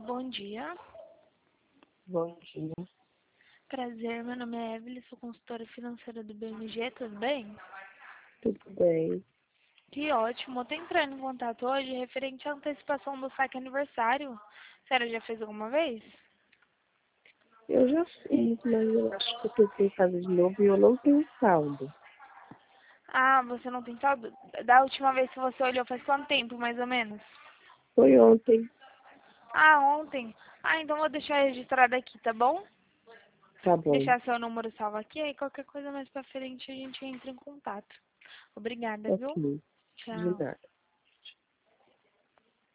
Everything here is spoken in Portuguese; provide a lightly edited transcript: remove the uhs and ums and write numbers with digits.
Bom dia. Bom dia, Prazer, meu nome é Evelyn, sou consultora financeira do BMG, tudo bem? tudo bem? Que ótimo, eu tô entrando em contato hoje referente à antecipação do saque aniversário. A senhora já fez alguma vez? Eu já fiz, mas eu acho que eu tentei fazer de novo e eu não tenho saldo. Ah, você não tem saldo? Da última vez que você olhou faz quanto tempo, mais ou menos? Foi ontem, Ah, ontem. Ah, então vou deixar registrado aqui, tá bom? tá bom. Deixar seu número salvo aqui, aí qualquer coisa mais pra frente a gente entra em contato. Obrigada, Ok, viu? de Tchau. nada.